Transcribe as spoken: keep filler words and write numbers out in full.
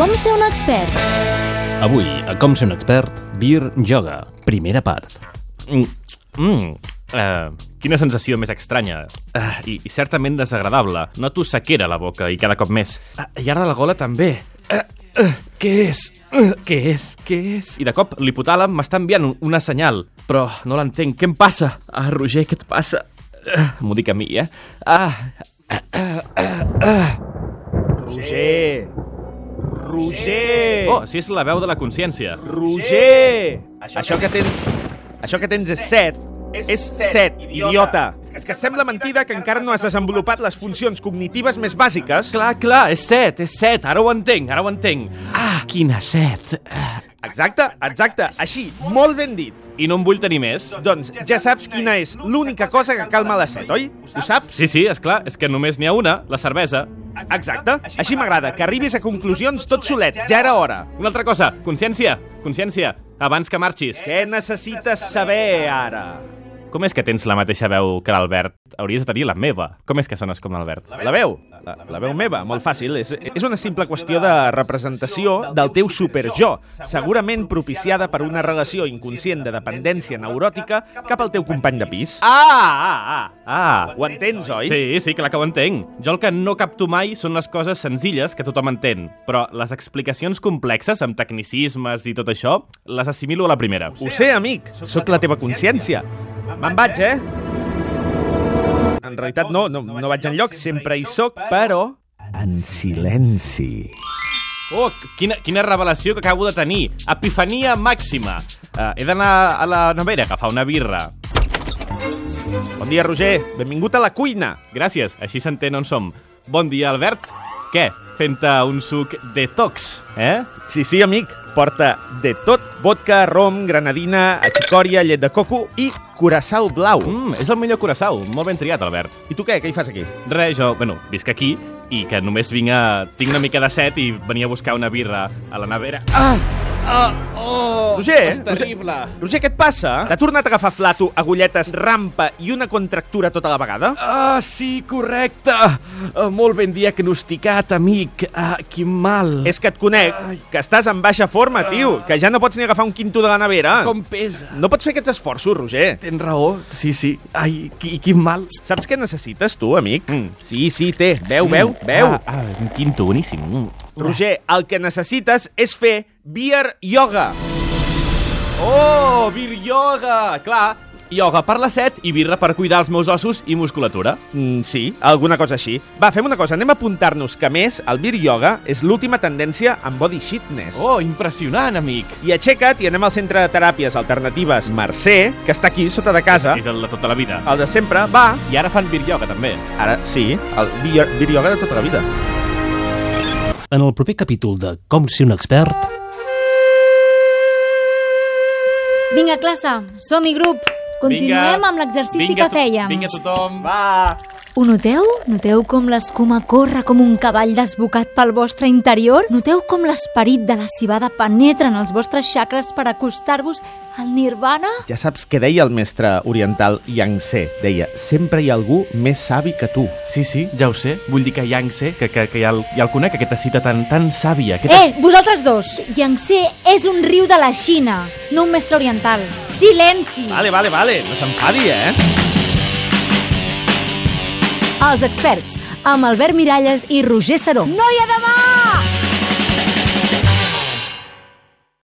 Com ser un expert? Avui, a Com ser un expert, Beer Yoga, primera part. Mm, mm, uh, quina sensació més estranya uh, i, i certament desagradable. Noto sequera a la boca i cada cop més. Uh, I ara la gola també. Uh, uh, què és? Uh, què és? Què és? I de cop l'hipotàlem m'està enviant un, una senyal, però no l'entenc. Què em passa? Ah, Roger, què et passa? Uh, M'ho dic a mi, eh? Ah, uh, uh, uh, uh. Roger! Roger! Oh, si és la veu de la consciència. Roger! Això que tens... Això que tens és set. És set, idiota. És que sembla mentida que encara no has desenvolupat les funcions cognitives més bàsiques. Clar, clar, és set, és set. Ara ho entenc, ara ho entenc. Ah, quina set. Ah. Exacte, exacte. Així, molt ben dit. I no en vull tenir més. Doncs ja saps quina és l'única cosa que calma la set, oi? Ho saps? Sí, sí, esclar, és que només n'hi ha una, la cervesa. Exacte. Així m'agrada, que arribis a conclusions tot solet. Ja era hora. Una altra cosa, consciència, consciència, abans que marxis. Què necessites saber ara? Com és que tens la mateixa veu que l'Albert? Hauries de tenir la meva. Com és que sones com l'Albert? La veu? La, la veu meva? Molt fàcil. És, és una simple qüestió de representació del teu superjo, segurament propiciada per una relació inconscient de dependència neuròtica cap al teu company de pis. Ah, ah, ah, ah. Ho entens, oi? Sí, sí, clar que ho entenc. Jo el que no capto mai són les coses senzilles que tothom entén, però les explicacions complexes, amb tecnicismes i tot això, les assimilo a la primera. Ho sé, amic. Sóc la teva consciència. Me'n vaig, eh? En realitat no, no, no vaig enlloc, sempre hi soc, però... en silenci. Oh, quina, quina revelació que acabo de tenir. Epifania màxima. Uh, he d'anar a la nevera a agafar una birra. Bon dia, Roger. Benvingut a la cuina. Gràcies, així s'entén on som. Bon dia, Albert. Què? Fent-te un suc detox, eh? Sí, sí, amic. Porta de tot. Vodka, rom, granadina, achicòria, llet de coco i curaçao blau. Mm, és el millor curaçao. Molt ben triat, Albert. I tu què? Què hi fas aquí? Res, jo, bueno, visc aquí i que només vinc a... Tinc una mica de set i venia a buscar una birra a la nevera. Ah! Ah! Oh! Roger! És terrible! Roger, Roger, què et passa? T'ha tornat a agafar flato, agulletes, rampa i una contractura tota la vegada? Ah, sí, correcte! Uh, molt ben diagnosticat, amic. Ah, quin mal. És que et conec, Ai. que estàs en baixa forma, tio, que ja no pots ni agafar un quinto de la nevera. Com pesa. No pots fer aquests esforços, Roger. Tens raó, sí, sí. Ai, qui, quin mal. Saps què necessites tu, amic? Mm. Sí, sí, té. Veu, veu, mm. veu. Ah, ah, un quinto, boníssim. Mm. Roger, el que necessites és fer beer yoga. Oh, beer yoga! Clar, yoga per la set i birra per cuidar els meus ossos i musculatura. Mm, sí, alguna cosa així. Va, fem una cosa, anem a apuntar-nos que, més, el beer yoga és l'última tendència en body fitness. Oh, impressionant, amic. I aixeca't i anem al centre de teràpies alternatives Mercè, que està aquí, sota de casa. És el de tota la vida. El de sempre, va. I ara fan beer yoga, també. Ara, sí, el beer, beer yoga de tota la vida. En el proper capítol de Com ser un expert... Vinga, classe, som-hi, grup. Continuem Vinga. amb l'exercici Vinga, que fèiem. Vinga, tothom. Va. Ho noteu? Noteu com l'escuma corre com un cavall desbocat pel vostre interior? Noteu com l'esperit de la civada penetra en els vostres xacres per acostar-vos al nirvana? Ja saps què deia el mestre oriental Yang-tse. Deia, sempre hi ha algú més savi que tu. Sí, sí, ja ho sé. Vull dir que Yang-tse, que, que, que ja, el, ja el conec, aquesta cita tan, tan sàvia. Aquesta... Eh, vosaltres dos! Yang-tse és un riu de la Xina, no un mestre oriental. Silenci! Vale, vale, vale. No s'enfadi, eh? Els experts, amb Albert Miralles i Roger Saró. No hi ha demà!